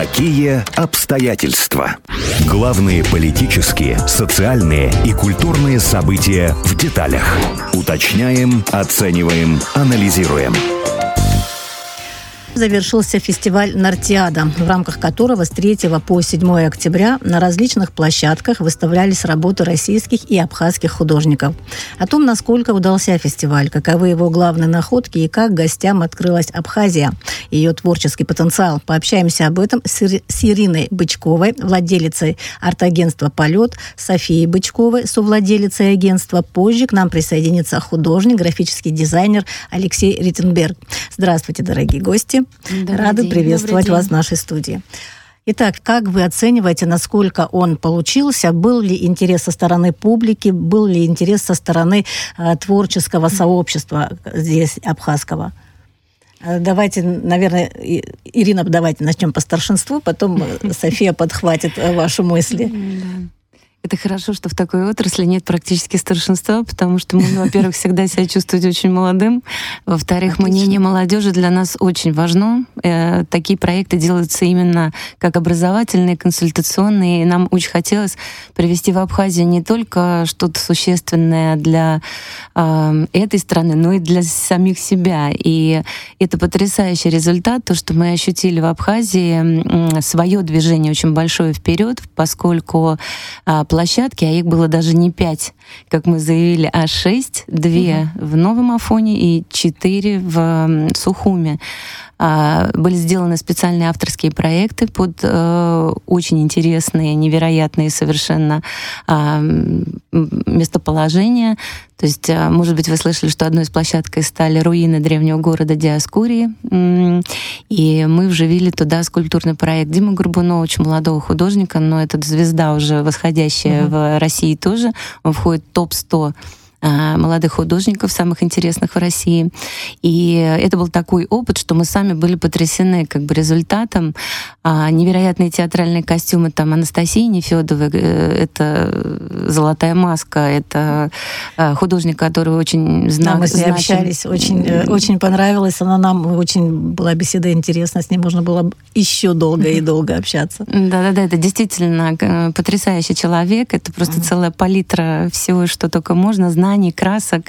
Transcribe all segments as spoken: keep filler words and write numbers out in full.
Такие обстоятельства. Главные политические, социальные и культурные события в деталях. Уточняем, оцениваем, анализируем. Завершился фестиваль «Нартиада», в рамках которого с третьего по седьмое октября на различных площадках выставлялись работы российских и абхазских художников. О том, насколько удался фестиваль, каковы его главные находки и как гостям открылась Абхазия, ее творческий потенциал. Пообщаемся об этом с Ириной Бычковой, владелицей арт-агентства «Полет», Софией Бычковой, совладелицей агентства. Позже к нам присоединится художник, графический дизайнер Алексей Риттенберг. Здравствуйте, дорогие гости. Добрый Рады день. приветствовать вас в нашей студии. Итак, как вы оцениваете, насколько он получился? Был ли интерес со стороны публики? Был ли интерес со стороны э, творческого сообщества здесь, абхазского? Давайте, наверное, Ирина, давайте начнем по старшинству, потом София подхватит ваши мысли. Это хорошо, что в такой отрасли нет практически старшинства, потому что мы, во-первых, всегда себя чувствуем очень молодым. Во-вторых, Отлично. мнение молодежи для нас очень важно. Э, такие проекты делаются именно как образовательные, консультационные. И нам очень хотелось привести в Абхазию не только что-то существенное для э, этой страны, но и для самих себя. И это потрясающий результат, то, что мы ощутили в Абхазии, э, свое движение очень большое вперед, поскольку э, площадки, а их было даже не пять, как мы заявили, а шесть, две угу. в Новом Афоне и четыре в Сухуме. А, были сделаны специальные авторские проекты под э, очень интересные, невероятные совершенно э, местоположения. То есть, э, может быть, вы слышали, что одной из площадок стали руины древнего города Диоскурии. И мы вживили туда скульптурный проект Димы Горбунова, очень молодого художника, но это звезда уже восходящая mm-hmm. в России тоже. Он входит в топ сто молодых художников, самых интересных в России. И это был такой опыт, что мы сами были потрясены как бы результатом. Невероятные театральные костюмы там Анастасии Нефёдовой, это «Золотая маска», это художник, который очень знак, да, мы с ней значим. общались, очень, очень понравилось. Она нам, очень была беседа интересна, с ней можно было еще долго и долго общаться. Да-да-да, это действительно потрясающий человек, это просто mm-hmm. целая палитра всего, что только можно, знать, красок,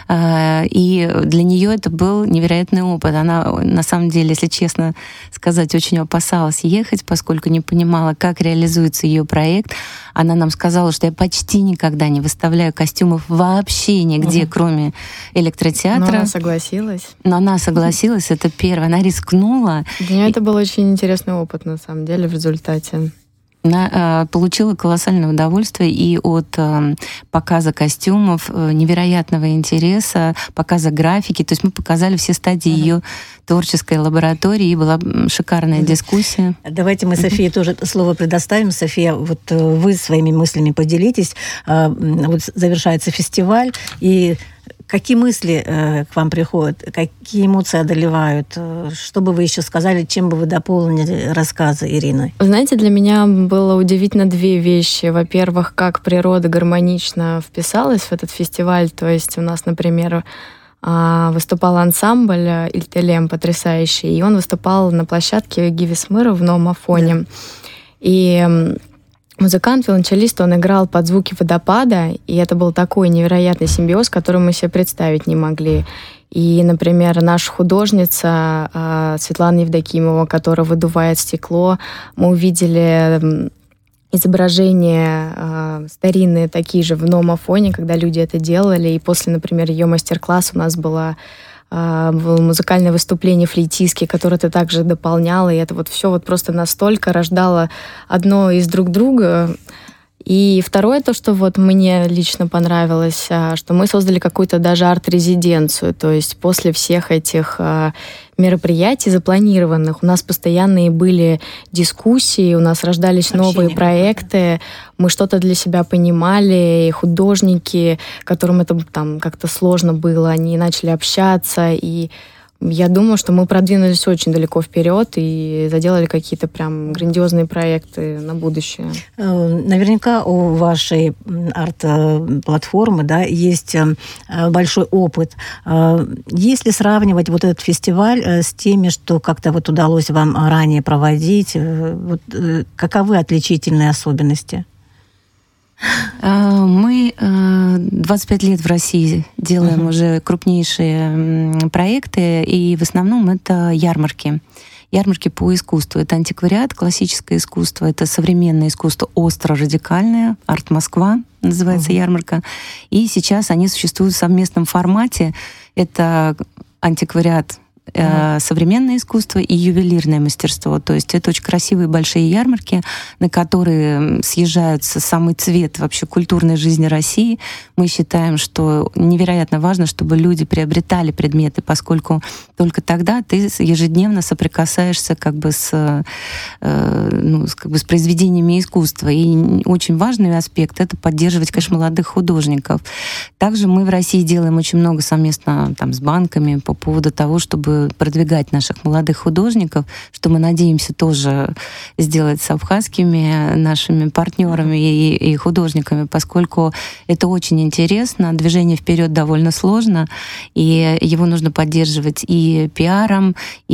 и для нее это был невероятный опыт. Она, на самом деле, если честно сказать, очень опасалась ехать, поскольку не понимала, как реализуется ее проект. Она нам сказала, что я почти никогда не выставляю костюмов вообще нигде, угу. кроме электротеатра. Но она согласилась. Но она согласилась, это первое. Она рискнула. Для нее это был очень интересный опыт, на самом деле, в результате. Она э, получила колоссальное удовольствие и от э, показа костюмов, э, невероятного интереса, показа графики. То есть мы показали все стадии uh-huh. ее творческой лаборатории, и была шикарная uh-huh. дискуссия. Давайте мы Софии uh-huh. тоже слово предоставим. София, вот вы своими мыслями поделитесь. Вот завершается фестиваль, и какие мысли э, к вам приходят, какие эмоции одолевают? Что бы вы еще сказали, чем бы вы дополнили рассказы Ирины? Знаете, для меня было удивительно две вещи. Во-первых, как природа гармонично вписалась в этот фестиваль. То есть у нас, например, выступал ансамбль «Ильтелем» потрясающий, и он выступал на площадке Гивис Мыра в Новом Афоне. Да. И музыкант, виолончелист, он играл под звуки водопада, и это был такой невероятный симбиоз, который мы себе представить не могли. И, например, наша художница Светлана Евдокимова, которая выдувает стекло, мы увидели изображения старинные такие же в Новом Афоне, когда люди это делали, и после, например, ее мастер-класса у нас была было музыкальное выступление флейтистки, которое ты также дополняла, и это вот все вот просто настолько рождало одно из друг друга. И второе, то, что вот мне лично понравилось, что мы создали какую-то даже арт-резиденцию, то есть после всех этих мероприятий запланированных у нас постоянные были дискуссии, у нас рождались Общение. новые проекты, мы что-то для себя понимали, и художники, которым это там как-то сложно было, они начали общаться, и Я думаю, что мы продвинулись очень далеко вперед и заделали какие-то прям грандиозные проекты на будущее. Наверняка у вашей арт-платформы, да, есть большой опыт. Если сравнивать вот этот фестиваль с теми, что как-то вот удалось вам ранее проводить, вот, каковы отличительные особенности? Мы двадцать пять лет в России делаем uh-huh. уже крупнейшие проекты, и в основном это ярмарки. Ярмарки по искусству. Это антиквариат, классическое искусство, это современное искусство, остро-радикальное, Арт Москва называется uh-huh. ярмарка. И сейчас они существуют в совместном формате. Это антиквариат, Uh-huh. современное искусство и ювелирное мастерство. То есть это очень красивые большие ярмарки, на которые съезжаются самый цвет вообще культурной жизни России. Мы считаем, что невероятно важно, чтобы люди приобретали предметы, поскольку только тогда ты ежедневно соприкасаешься как бы с, ну, как бы с произведениями искусства. И очень важный аспект — это поддерживать, конечно, молодых художников. Также мы в России делаем очень много совместно там, с банками по поводу того, чтобы продвигать наших молодых художников, что мы надеемся тоже сделать с абхазскими нашими партнерами и, и художниками, поскольку это очень интересно, движение вперед довольно сложно, и его нужно поддерживать и пиаром,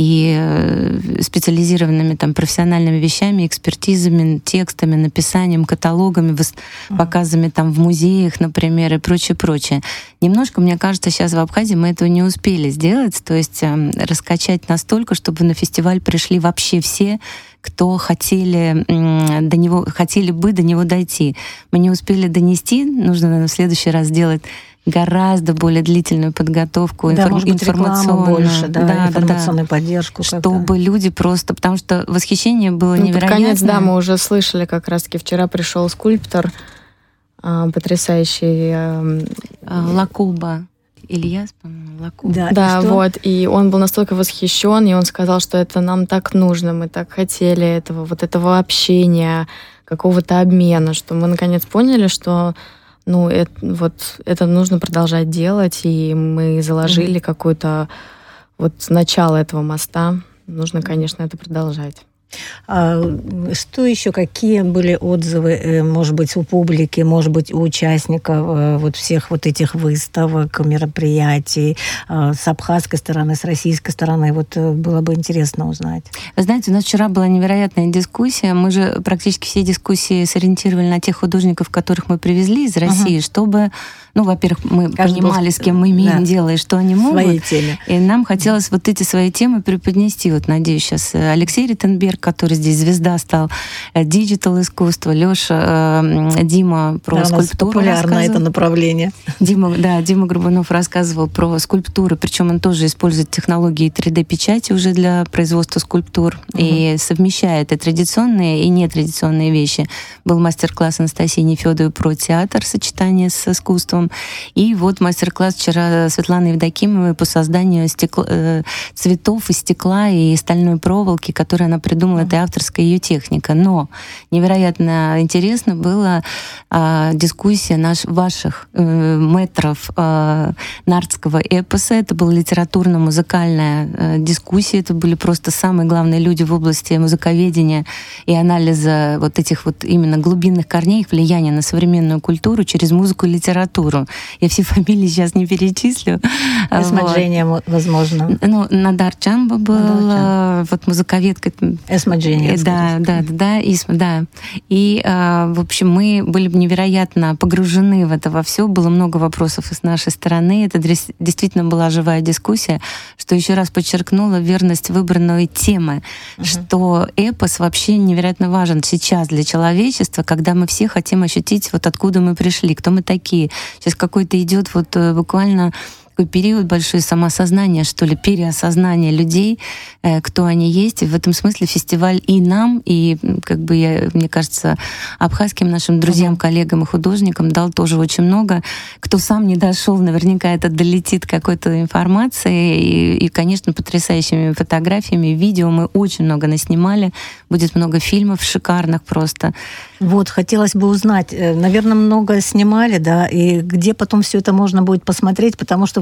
и специализированными там, профессиональными вещами, экспертизами, текстами, написанием, каталогами, mm-hmm. показами там, в музеях, например, и прочее, прочее. Немножко, мне кажется, сейчас в Абхазии мы этого не успели сделать, то есть раскачать настолько, чтобы на фестиваль пришли вообще все, кто хотели, до него, хотели бы до него дойти. Мы не успели донести, нужно в следующий раз сделать гораздо более длительную подготовку, да, информ... может быть, информационную, больше, да, да, информационную да, поддержку. Чтобы как-то. люди просто... Потому что восхищение было ну, невероятное. Под конец, да, мы уже слышали, как раз-таки вчера пришел скульптор, потрясающий... Лакоба. Ильяс, по-моему, Лакоба. Да, да и вот, и он был настолько восхищен, и он сказал, что это нам так нужно, мы так хотели этого, вот этого общения, какого-то обмена, что мы наконец поняли, что ну, это, вот, это нужно продолжать делать, и мы заложили mm-hmm. какое-то вот начало этого моста. Нужно, конечно, это продолжать. А что еще, какие были отзывы, может быть, у публики, может быть, у участников вот всех вот этих выставок, мероприятий с абхазской стороны, с российской стороны? Вот было бы интересно узнать. Вы знаете, у нас вчера была невероятная дискуссия. Мы же практически все дискуссии сориентировали на тех художников, которых мы привезли из России, uh-huh. чтобы, ну, во-первых, мы Каждый понимали, с кем мы имеем да. дело и что они могут. Своей теме. И нам хотелось вот эти свои темы преподнести. Вот, надеюсь, сейчас Алексей Риттенберг, который здесь звезда стал, диджитал искусство, Лёша, э, Дима про да, скульптуру популярно это направление. Дима, да, Дима Грубанов рассказывал про скульптуры, причем он тоже использует технологии три дэ-печати уже для производства скульптур угу. и совмещает и традиционные, и нетрадиционные вещи. Был мастер-класс Анастасии Нефёдовой про театр, сочетание с искусством. И вот мастер-класс вчера Светланы Евдокимовой по созданию стекла, э, цветов из стекла и стальной проволоки, которые она придумала. Uh-huh. Это авторская ее техника. Но невероятно интересно было э, дискуссия наш, ваших э, мэтров э, нардского эпоса. Это была литературно-музыкальная э, дискуссия. Это были просто самые главные люди в области музыковедения и анализа вот этих вот именно глубинных корней, их влияния на современную культуру через музыку и литературу. Я все фамилии сейчас не перечислю. Эсмаджения, вот. возможно. Ну, Надар Чамба был, Надар вот музыковедка. Эсмаджения. Да, да, да, да, Исма, да. И, в общем, мы были невероятно погружены в это во все. Было много вопросов и с нашей стороны. Это действительно была живая дискуссия, что еще раз подчеркнула верность выбранной темы, uh-huh. что эпос вообще невероятно важен сейчас для человечества, когда мы все хотим ощутить, вот откуда мы пришли, кто мы такие. Сейчас какой-то идет вот буквально такой период большое самоосознание, что ли, переосознание людей, э, кто они есть. И в этом смысле фестиваль и нам, и, как бы, я, мне кажется, абхазским нашим друзьям, коллегам и художникам дал тоже очень много. Кто сам не дошел, наверняка это долетит какой-то информацией. И, и, конечно, потрясающими фотографиями, видео мы очень много наснимали. Будет много фильмов шикарных просто. Вот, хотелось бы узнать, наверное, много снимали, да, и где потом все это можно будет посмотреть, потому что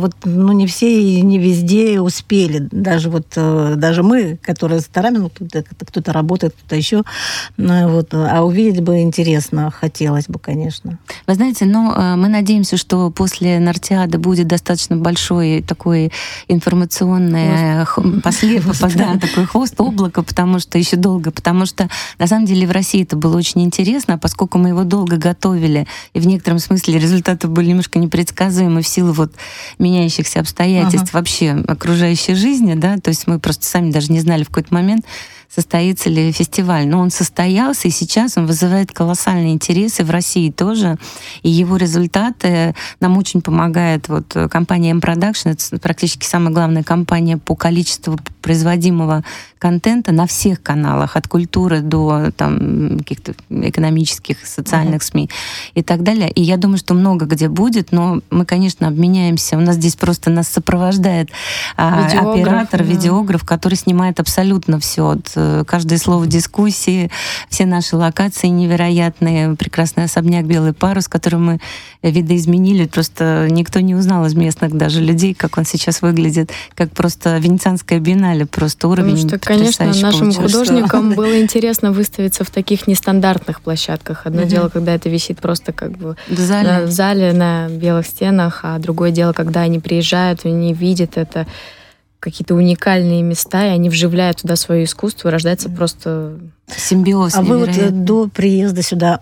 вот, ну, не все и не везде успели. Даже вот, даже мы, которые стараемся, ну, кто-то, кто-то работает, кто-то еще, ну, вот, а увидеть бы интересно, хотелось бы, конечно. Вы знаете, но мы надеемся, что после Нартиады будет достаточно большой такой информационный послед... да, такой хвост облака, потому что еще долго, потому что на самом деле в России это было очень интересно, а поскольку мы его долго готовили, и в некотором смысле результаты были немножко непредсказуемы в силу вот меняющихся обстоятельств ага. вообще окружающей жизни, да, то есть мы просто сами даже не знали в какой-то момент, состоится ли фестиваль. Но он состоялся, и сейчас он вызывает колоссальный интерес, и в России тоже. И его результаты нам очень помогает вот компания M-Production. Это практически самая главная компания по количеству производимого контента на всех каналах, от культуры до там, каких-то экономических, социальных mm-hmm. СМИ и так далее. И я думаю, что много где будет, но мы, конечно, обменяемся. У нас здесь просто нас сопровождает видеограф, оператор, да. видеограф, который снимает абсолютно все от каждое слово дискуссии, все наши локации невероятные, прекрасный особняк «Белый парус», который мы видоизменили, просто никто не узнал из местных даже людей, как он сейчас выглядит, как просто Венецианская биеннале, просто уровень Потому что, конечно, нашим художникам было интересно выставиться в таких нестандартных площадках. Одно дело, когда это висит просто как бы в зале. в зале на белых стенах, а другое дело, когда они приезжают, они видят это, какие-то уникальные места, и они вживляют туда свое искусство, и рождается просто симбиоз. А вы вот до приезда сюда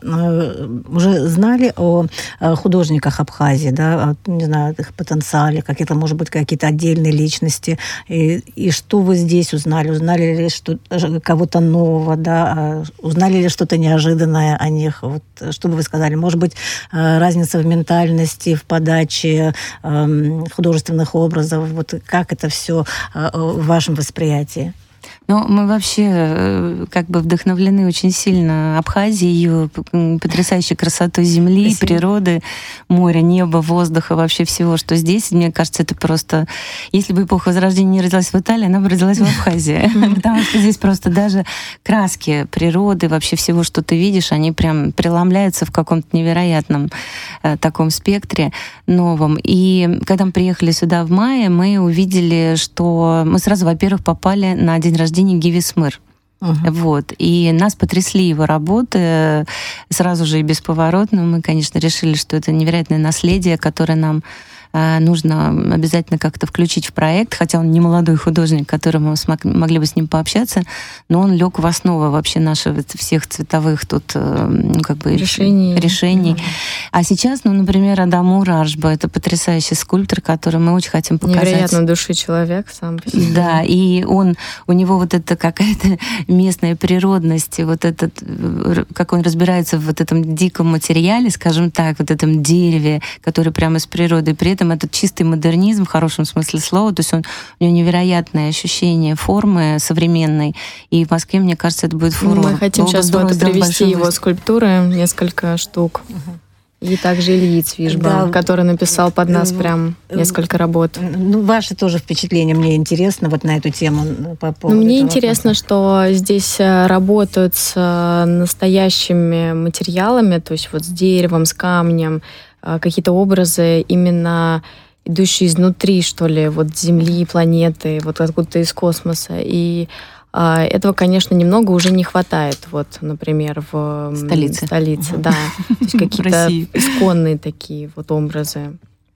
уже знали о художниках Абхазии, да, не знаю, их потенциале, какие-то, может быть, какие-то отдельные личности, и, и что вы здесь узнали? Узнали ли что, кого-то нового, да, узнали ли что-то неожиданное о них? Вот, что бы вы сказали? Может быть, разница в ментальности, в подаче художественных образов, вот как это все в вашем восприятии? Но мы вообще как бы вдохновлены очень сильно Абхазией, ее потрясающей красотой земли, Спасибо. природы, моря, неба, воздуха, вообще всего, что здесь. Мне кажется, это просто... Если бы эпоха Возрождения не родилась в Италии, она бы родилась в Абхазии. Потому что здесь просто даже краски природы, вообще всего, что ты видишь, они прям преломляются в каком-то невероятном таком спектре новом. И когда мы приехали сюда в мае, мы увидели, что мы сразу, во-первых, попали на день рождения Гиви Смыр. Uh-huh. Вот. И нас потрясли его работы сразу же и бесповоротно. Мы, конечно, решили, что это невероятное наследие, которое нам нужно обязательно как-то включить в проект, хотя он не молодой художник, которому мы могли бы с ним пообщаться, но он лег в основу вообще наших всех цветовых тут ну, как бы решений. решений. Mm-hmm. А сейчас, ну, например, Адамур Аршба, это потрясающий скульптор, который мы очень хотим показать. Невероятно души человек сам по себе. Да, и он, у него вот эта какая-то местная природность, вот этот, как он разбирается в вот этом диком материале, скажем так, вот этом дереве, который прямо из природы, при этом этот чистый модернизм в хорошем смысле слова, то есть он, у него невероятное ощущение формы современной, и в Москве, мне кажется, это будет фурор. Мы хотим Было сейчас вот привести его выставку. скульптуры, несколько штук. Угу. И также Илья Цвишба, да. который написал под нас прям несколько работ. Ну, ваши тоже впечатления мне интересно вот на эту тему. По поводу ну, мне этого интересно, вопроса. Что здесь работают с настоящими материалами, то есть вот с деревом, с камнем, какие-то образы именно идущие изнутри, что ли, вот Земли, планеты, вот откуда-то из космоса. И а, этого, конечно, немного уже не хватает, вот, например, в столице, столице да. То есть какие-то исконные такие вот образы.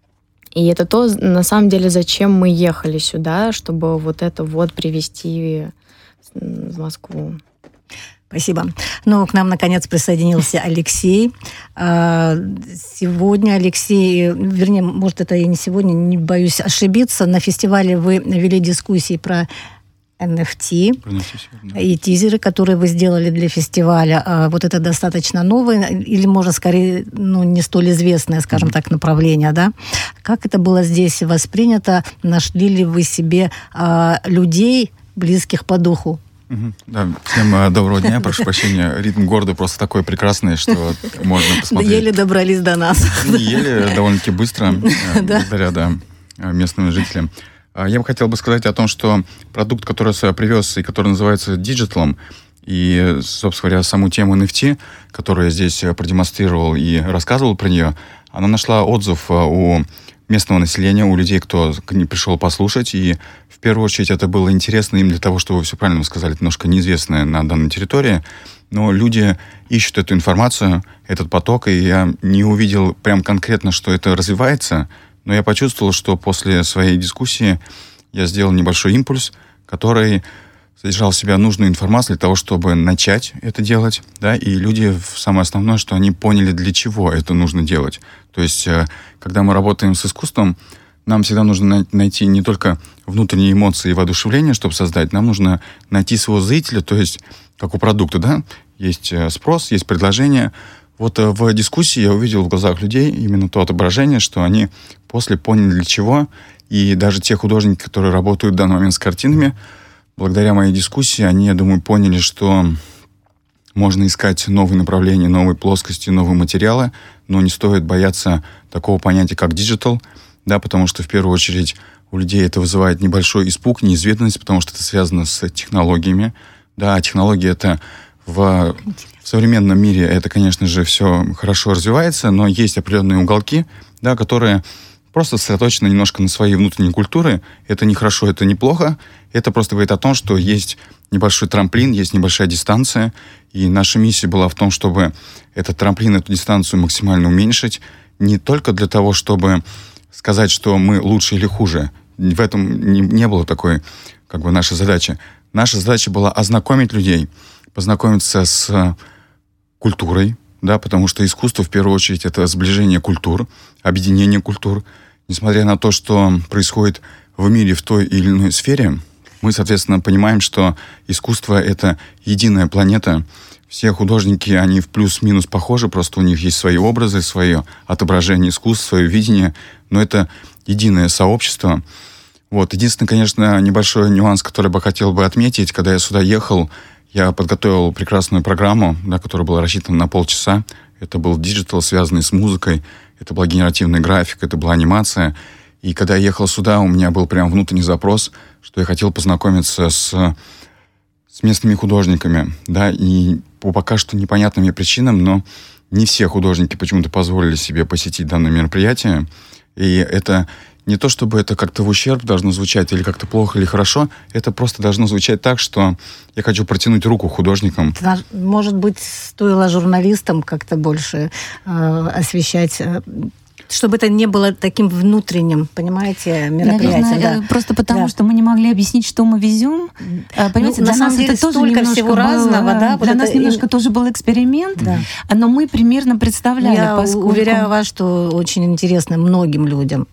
И это то, на самом деле, зачем мы ехали сюда, чтобы вот это вот привезти в Москву. Спасибо. Ну, к нам, наконец, присоединился Алексей. Сегодня Алексей, вернее, может, это и не сегодня, не боюсь ошибиться, на фестивале вы вели дискуссии про эн эф ти и тизеры, которые вы сделали для фестиваля. Вот это достаточно новое, или, можно скорее, ну, не столь известное, скажем mm-hmm. так, направление, да? Как это было здесь воспринято? Нашли ли вы себе а, людей, близких по духу? Да, всем доброго дня, прошу прощения. Ритм города просто такой прекрасный, что можно посмотреть. Еле добрались до нас. Не еле, довольно-таки быстро, благодаря да, местным жителям. Я бы хотел бы сказать о том, что продукт, который я привез, и который называется Digital, и, собственно говоря, саму тему эн эф ти, которую я здесь продемонстрировал и рассказывал про нее, она нашла отзыв у местного населения, у людей, кто пришел послушать. И в первую очередь это было интересно им для того, что вы все правильно сказали, это немножко неизвестное на данной территории. Но люди ищут эту информацию, этот поток, и я не увидел прям конкретно, что это развивается, но я почувствовал, что после своей дискуссии я сделал небольшой импульс, который содержал в себя нужную информацию для того, чтобы начать это делать, да, и люди, самое основное, что они поняли, для чего это нужно делать. То есть, когда мы работаем с искусством, нам всегда нужно найти не только внутренние эмоции и воодушевление, чтобы создать, нам нужно найти своего зрителя, то есть, как у продукта, да, есть спрос, есть предложение. Вот в дискуссии я увидел в глазах людей именно то отображение, что они после поняли, для чего, и даже те художники, которые работают в данный момент с картинами, благодаря моей дискуссии, они, я думаю, поняли, что можно искать новые направления, новые плоскости, новые материалы, но не стоит бояться такого понятия, как диджитал, да, потому что, в первую очередь, у людей это вызывает небольшой испуг, неизведанность, потому что это связано с технологиями. Да, технологии — это в, в современном мире, это, конечно же, все хорошо развивается, но есть определенные уголки, да, которые просто сосредоточены немножко на своей внутренней культуре. Это не хорошо, это не плохо. Это просто говорит о том, что есть небольшой трамплин, есть небольшая дистанция. И наша миссия была в том, чтобы этот трамплин, эту дистанцию максимально уменьшить. Не только для того, чтобы сказать, что мы лучше или хуже. В этом не, не было такой, как бы, нашей задачи. Наша задача была ознакомить людей, познакомиться с культурой, да, потому что искусство, в первую очередь, это сближение культур, объединение культур. Несмотря на то, что происходит в мире в той или иной сфере, мы, соответственно, понимаем, что искусство — это единая планета. Все художники, они в плюс-минус похожи, просто у них есть свои образы, свое отображение искусства, свое видение, но это единое сообщество. Вот. Единственный, конечно, небольшой нюанс, который бы хотел бы отметить, когда я сюда ехал, я подготовил прекрасную программу, да, которая была рассчитана на полчаса. Это был диджитал, связанный с музыкой, это была генеративная графика, это была анимация. И когда я ехал сюда, у меня был прям внутренний запрос, что я хотел познакомиться с, с местными художниками. Да, и по пока что непонятным мне причинам, но не все художники почему-то позволили себе посетить данное мероприятие. И это не то, чтобы это как-то в ущерб должно звучать, или как-то плохо, или хорошо. Это просто должно звучать так, что я хочу протянуть руку художникам. Может быть, стоило журналистам как-то больше э, освещать... Э, чтобы это не было таким внутренним, понимаете, мероприятием. Наверное, да. Просто потому, да. что мы не могли объяснить, что мы везем. Понимаете, ну, для на самом нас деле это тоже столько немножко всего был, разного, да? Для вот нас это... немножко тоже был эксперимент, да. но мы примерно представляли, Я поскольку... уверяю вас, что очень интересно многим людям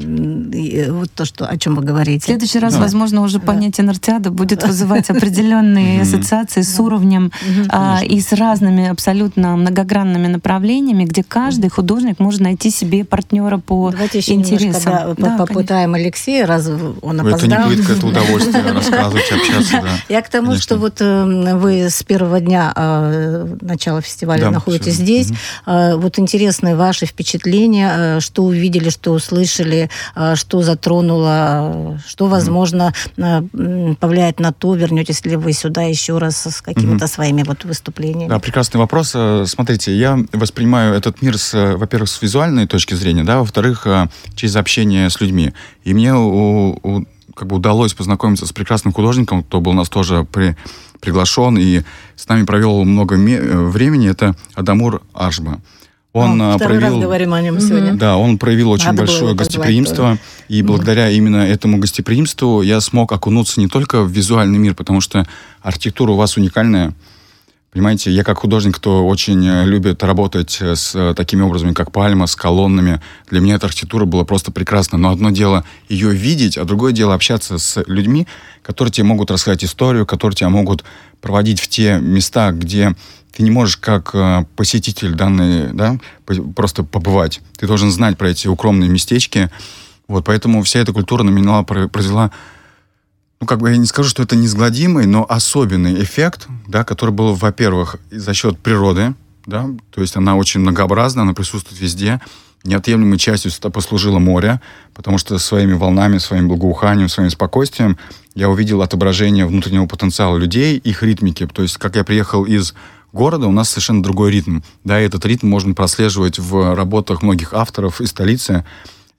вот то, что, о чем вы говорите. В следующий раз, да. возможно, уже да. понятие нартиада будет вызывать определенные ассоциации с уровнем и с разными абсолютно многогранными направлениями, где каждый художник может найти себе партнера по Давайте еще интересам. немножко да, да, попытаем конечно. Алексея, раз он опоздал. Это не пытка, это удовольствие рассказывать, общаться. Да. Я к тому, конечно. Что вот э, вы с первого дня э, начала фестиваля да, находитесь все. Здесь. Угу. Вот интересные ваши впечатления, что увидели, что услышали, что затронуло, что, возможно, повлияет на то, вернетесь ли вы сюда еще раз с какими-то угу. своими вот выступлениями. Да, прекрасный вопрос. Смотрите, я воспринимаю этот мир, с, во-первых, с визуальной точки зрения, да, во-вторых, через общение с людьми. И мне у, у, как бы удалось познакомиться с прекрасным художником, кто был у нас тоже при, приглашен и с нами провел много ме- времени. Это Адамур Ашба. Он О, второй проявил, раз говорим о нем сегодня. Да, он проявил очень Надо большое гостеприимство. И благодаря mm. именно этому гостеприимству я смог окунуться не только в визуальный мир, потому что архитектура у вас уникальная. Понимаете, я как художник, кто очень любит работать с такими образами, как пальма, с колоннами. Для меня эта архитектура была просто прекрасна. Но одно дело ее видеть, а другое дело общаться с людьми, которые тебе могут рассказать историю, которые тебя могут проводить в те места, где ты не можешь как посетитель данной, да, просто побывать. Ты должен знать про эти укромные местечки. Вот, поэтому вся эта культура на меня произвела... Ну, как бы я не скажу, что это неизгладимый, но особенный эффект, да, который был, во-первых, за счет природы, да, то есть она очень многообразна, она присутствует везде. Неотъемлемой частью послужило море, потому что своими волнами, своим благоуханием, своим спокойствием я увидел отображение внутреннего потенциала людей, их ритмики. То есть, как я приехал из города, у нас совершенно другой ритм. Да, и этот ритм можно прослеживать в работах многих авторов из столицы.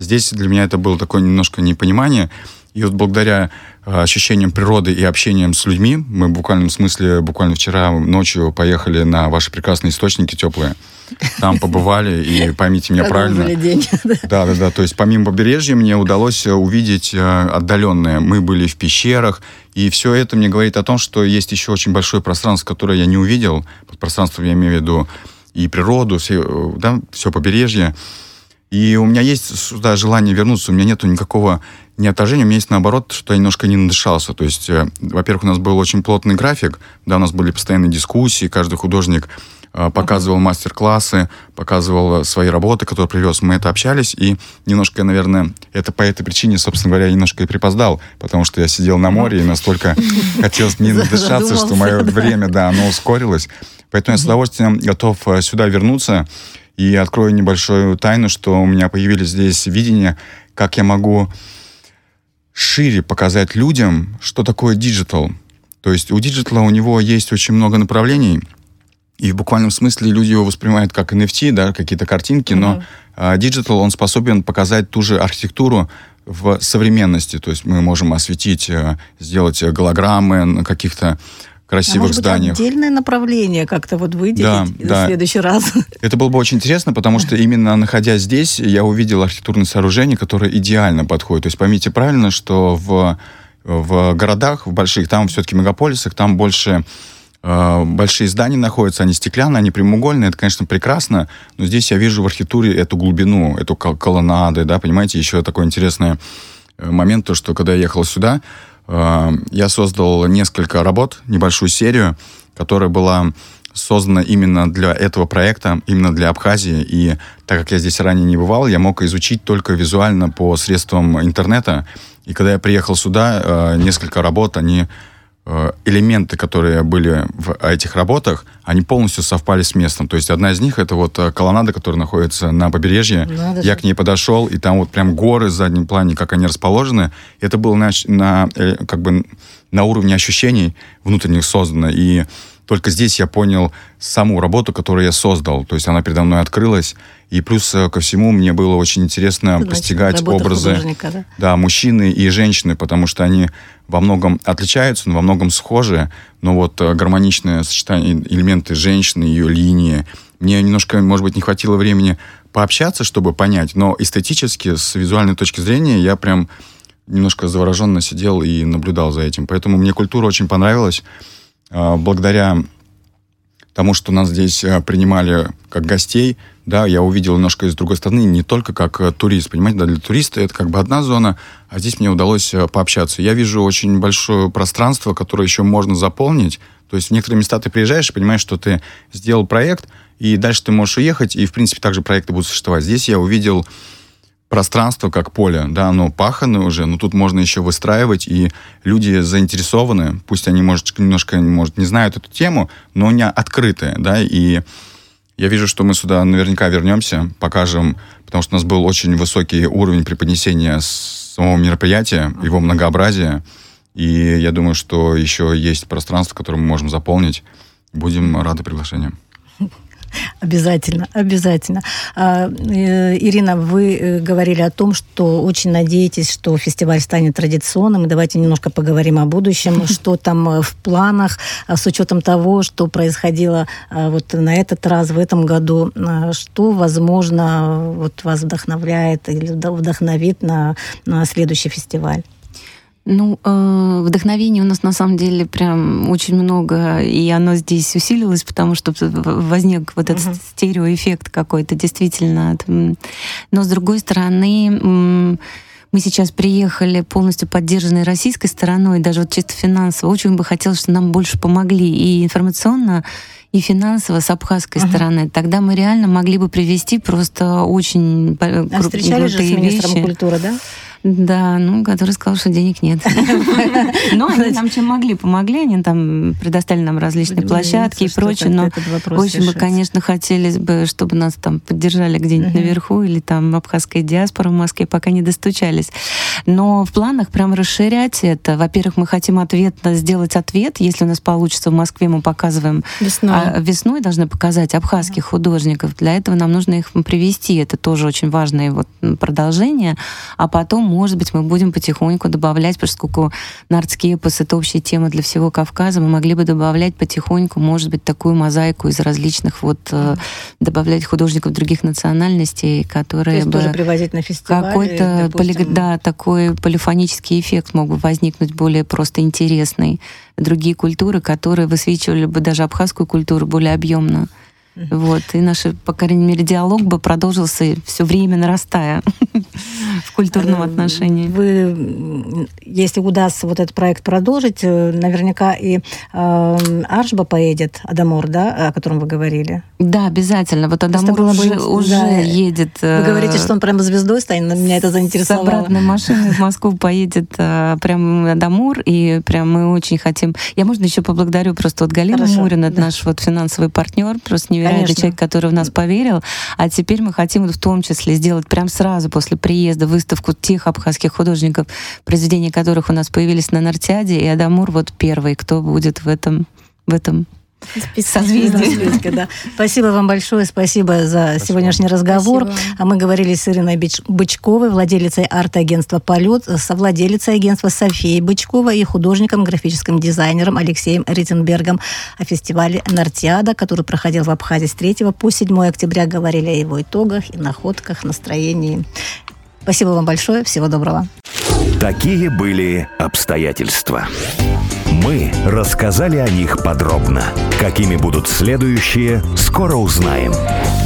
Здесь для меня это было такое немножко непонимание. И вот благодаря ощущениям природы и общением с людьми, мы в буквальном смысле, буквально вчера ночью поехали на ваши прекрасные источники теплые. Там побывали, и поймите меня правильно. Да, да, да. То есть помимо побережья мне удалось увидеть отдаленное. Мы были в пещерах, и все это мне говорит о том, что есть еще очень большое пространство, которое я не увидел. Под пространством я имею в виду и природу, все, да, все побережье. И у меня есть сюда желание вернуться, у меня нету никакого не отторжения, у меня есть наоборот, что я немножко не надышался. То есть, э, во-первых, у нас был очень плотный график, да, у нас были постоянные дискуссии, каждый художник э, показывал uh-huh. мастер-классы, показывал свои работы, которые привез. Мы это общались, и немножко, наверное, это по этой причине, собственно говоря, немножко и припоздал, потому что я сидел на море, и настолько хотелось не надышаться, что мое время, да, оно ускорилось. Поэтому я с удовольствием готов сюда вернуться. И открою небольшую тайну, что у меня появились здесь видения, как я могу шире показать людям, что такое диджитал. То есть у диджитала у него есть очень много направлений, и в буквальном смысле люди его воспринимают как эн эф ти, да, какие-то картинки, mm-hmm. но диджитал, он способен показать ту же архитектуру в современности. То есть мы можем осветить, сделать голограммы на каких-то красивых а может зданиях. Быть, отдельное направление как-то вот выделить да, в да. следующий раз. Это было бы очень интересно, потому что именно находясь здесь, я увидел архитектурное сооружение, которое идеально подходит. То есть поймите правильно, что в, в городах, в больших, там все-таки мегаполисах, там больше э, большие здания находятся, они стеклянные, они прямоугольные, это, конечно, прекрасно, но здесь я вижу в архитектуре эту глубину, эту колоннады, да, понимаете, еще такой интересный момент, то, что когда я ехал сюда, я создал несколько работ, небольшую серию, которая была создана именно для этого проекта, именно для Абхазии. И так как я здесь ранее не бывал, я мог изучить только визуально по средствам интернета. И когда я приехал сюда, несколько работ, они, элементы, которые были в этих работах, они полностью совпали с местом. То есть одна из них — это вот колоннада, которая находится на побережье. Надо я же. К ней подошел, и там вот прям горы в заднем плане, как они расположены. Это было на, на, как бы на уровне ощущений внутренних создано. И только здесь я понял саму работу, которую я создал. То есть она передо мной открылась. И плюс ко всему мне было очень интересно Значит, постигать образы да? Да, мужчины и женщины, потому что они во многом отличаются, но во многом схожи. Но вот гармоничное сочетание элементы женщины, ее линии. Мне немножко, может быть, не хватило времени пообщаться, чтобы понять, но эстетически, с визуальной точки зрения, я прям немножко завороженно сидел и наблюдал за этим. Поэтому мне культура очень понравилась. Благодаря тому, что нас здесь принимали как гостей, да, я увидел немножко с другой стороны, не только как турист, понимаете, да, для туриста это как бы одна зона, а здесь мне удалось пообщаться. Я вижу очень большое пространство, которое еще можно заполнить. То есть в некоторые места ты приезжаешь и понимаешь, что ты сделал проект, и дальше ты можешь уехать, и, в принципе, также проекты будут существовать. Здесь я увидел пространство как поле, да, оно пахано уже, но тут можно еще выстраивать, и люди заинтересованы, пусть они, может, немножко, может, не знают эту тему, но они открытые, да, и я вижу, что мы сюда наверняка вернемся, покажем, потому что у нас был очень высокий уровень преподнесения самого мероприятия, его многообразия, и я думаю, что еще есть пространство, которое мы можем заполнить. Будем рады приглашению. Обязательно, обязательно. А, э, Ирина, вы говорили о том, что очень надеетесь, что фестиваль станет традиционным. Давайте немножко поговорим о будущем, что там в планах, с учетом того, что происходило вот на этот раз, в этом году. Что, возможно, вот вас вдохновляет или вдохновит на, на следующий фестиваль? Ну, э, вдохновения у нас на самом деле прям очень много, и оно здесь усилилось, потому что возник вот этот uh-huh. стереоэффект какой-то, действительно. Но, с другой стороны, мы сейчас приехали полностью поддержанной российской стороной, даже вот чисто финансово. Очень бы хотелось, чтобы нам больше помогли и информационно, и финансово с абхазской uh-huh. стороны. Тогда мы реально могли бы привести просто очень а крутые вещи. Встречались же с министром культуры, да? Да, ну, который сказал, что денег нет. Но они нам чем могли, помогли, они там предоставили нам различные площадки и прочее, но очень бы, конечно, хотелось бы, чтобы нас там поддержали где-нибудь наверху или там абхазская диаспора в Москве, пока не достучались. Но в планах прям расширять это. Во-первых, мы хотим ответно сделать ответ, если у нас получится в Москве, мы показываем весной, а, весной должны показать абхазских художников. Для этого нам нужно их привести, это тоже очень важное вот продолжение, а потом, может быть, мы будем потихоньку добавлять, поскольку нардскепос — это общая тема для всего Кавказа, мы могли бы добавлять потихоньку, может быть, такую мозаику из различных, вот, mm. добавлять художников других национальностей, которые бы... тоже привозить на фестиваль? Какой-то, поли... да, такой полифонический эффект мог бы возникнуть, более просто интересный. Другие культуры, которые высвечивали бы даже абхазскую культуру более объемно. Mm-hmm. Вот. И наш, по крайней мере, диалог бы продолжился все время нарастая в культурном отношении. Вы, если удастся вот этот проект продолжить, наверняка и э, Аршба поедет, Адамур, да, о котором вы говорили? Да, обязательно. Вот Адамур уже, быть, уже да, едет. Вы говорите, что он прямо звездой станет, меня это заинтересовало. С обратной машиной в Москву поедет прям Адамур, и прям мы очень хотим... Я, можно, еще поблагодарю просто вот Галину Мурин, это да. наш вот финансовый партнер, просто невероятный Конечно. человек, который в нас поверил. А теперь мы хотим вот в том числе сделать прям сразу после приезда выставку тех абхазских художников, произведения которых у нас появились на Нартиаде, и Адамур вот первый, кто будет в этом, в этом созвездии. Да. Спасибо вам большое, спасибо за спасибо. сегодняшний разговор. Спасибо. Мы говорили с Ириной Бычковой, владелицей арт-агентства «Полет», совладелицей агентства Софией Бычковой и художником, графическим дизайнером Алексеем Риттенбергом о фестивале «Нартиада», который проходил в Абхазии с третьего по седьмое октября. Говорили о его итогах и находках, настроении. Спасибо вам большое, всего доброго. Такие были обстоятельства. Мы рассказали о них подробно. Какими будут следующие, скоро узнаем.